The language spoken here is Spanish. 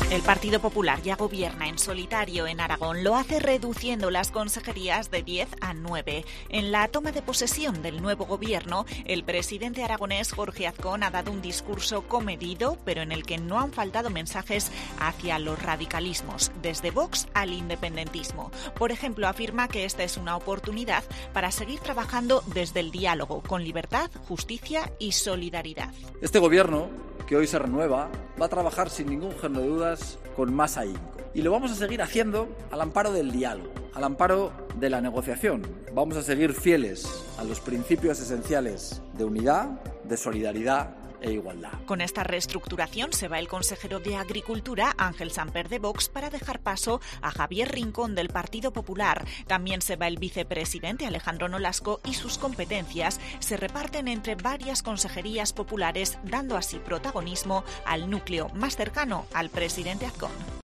El Partido Popular ya gobierna en solitario en Aragón. Lo hace reduciendo las consejerías de 10 a 9. En la toma de posesión del nuevo gobierno, el presidente aragonés Jorge Azcón ha dado un discurso comedido, pero en el que no han faltado mensajes hacia los radicalismos, desde Vox al independentismo. Por ejemplo, afirma que esta es una oportunidad para seguir trabajando desde el diálogo, con libertad, justicia y solidaridad. Este gobierno, que hoy se renueva, va a trabajar sin ningún género de dudas con más ahínco. Y lo vamos a seguir haciendo al amparo del diálogo, al amparo de la negociación. Vamos a seguir fieles a los principios esenciales de unidad, de solidaridad e igualdad. Con esta reestructuración se va el consejero de Agricultura, Ángel Samper de Vox, para dejar paso a Javier Rincón del Partido Popular. También se va el vicepresidente Alejandro Nolasco y sus competencias se reparten entre varias consejerías populares, dando así protagonismo al núcleo más cercano al presidente Azcón.